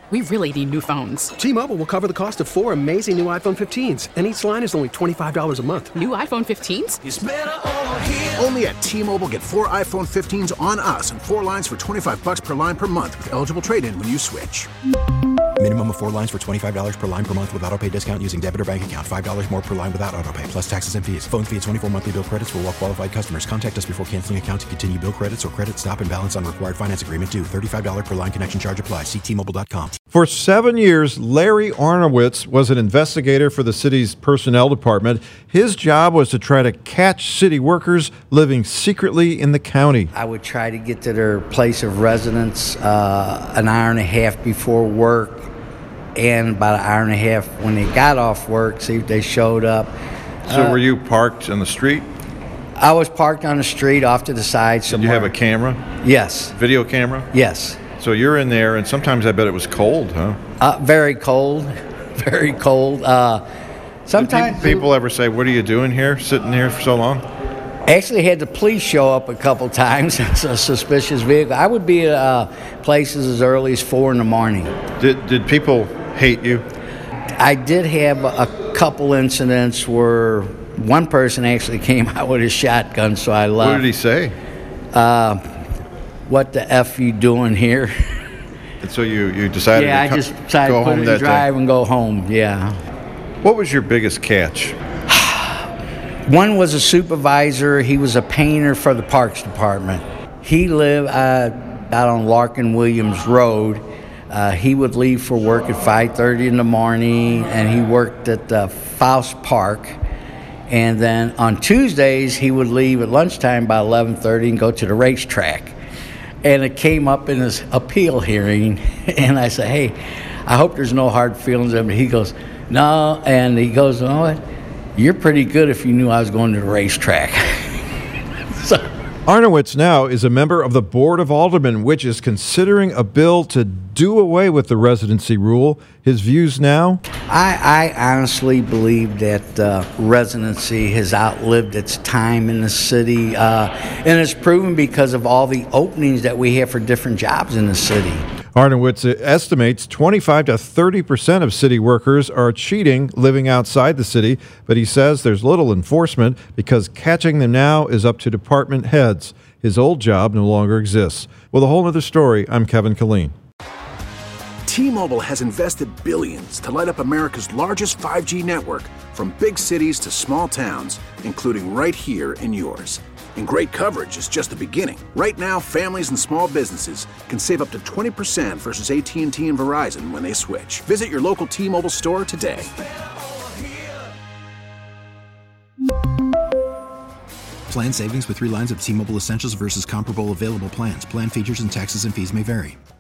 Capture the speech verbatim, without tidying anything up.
We really need new phones. T-Mobile will cover the cost of four amazing new iPhone fifteens, and each line is only twenty-five dollars a month. New iPhone fifteens? It's better over here. Only at T-Mobile, get four iPhone fifteens on us and four lines for twenty-five dollars per line per month with eligible trade-in when you switch. Minimum of four lines for twenty-five dollars per line per month with autopay discount using debit or bank account. five dollars more per line without autopay, plus taxes and fees. Phone fee at twenty-four monthly bill credits for well-qualified customers. Contact us before canceling account to continue bill credits or credit stop and balance on required finance agreement due. thirty-five dollars per line connection charge applies. See T Mobile dot com. For seven years, Larry Arnowitz was an investigator for the city's personnel department. His job was to try to catch city workers living secretly in the county. I would try to get to their place of residence uh, an hour and a half before work, and about an hour and a half when they got off work, see if they showed up. So uh, were you parked on the street? I was parked on the street off to the side somewhere. Did you have a camera? Yes. Video camera? Yes. So you're in there, and sometimes I bet it was cold, huh? Uh, very cold. Very cold. Uh, sometimes Did people ever say, "What are you doing here, sitting here for so long?" Actually had the police show up a couple times. It's a suspicious vehicle. I would be at uh, places as early as four in the morning. Did did people hate you? I did have a couple incidents where one person actually came out with a shotgun, so I left. What did he say? Uh, what the F you doing here? And so you, you decided yeah, to co- I just decided go to put home it in that drive day? and go home, yeah. What was your biggest catch? One was a supervisor. He was a painter for the Parks Department. He lived uh, out on Larkin Williams Road. Uh, he would leave for work at five thirty in the morning, and he worked at uh, Faust Park. And then on Tuesdays, he would leave at lunchtime by eleven thirty and go to the racetrack. And it came up in his appeal hearing, and I said, hey, I hope there's no hard feelings. And he goes, no, and he goes, you know what? You're pretty good if you knew I was going to the racetrack. so, Arnowitz now is a member of the Board of Aldermen, which is considering a bill to do away with the residency rule. His views now? I, I honestly believe that uh, residency has outlived its time in the city, uh, and it's proven because of all the openings that we have for different jobs in the city. Arnowitz estimates twenty-five to thirty percent of city workers are cheating living outside the city, but he says there's little enforcement because catching them now is up to department heads. His old job no longer exists. With a whole other story, I'm Kevin Killeen. T-Mobile has invested billions to light up America's largest five G network, from big cities to small towns, including right here in yours. And great coverage is just the beginning. Right now, families and small businesses can save up to twenty percent versus A T and T and Verizon when they switch. Visit your local T-Mobile store today. Plan savings with three lines of T-Mobile Essentials versus comparable available plans. Plan features and taxes and fees may vary.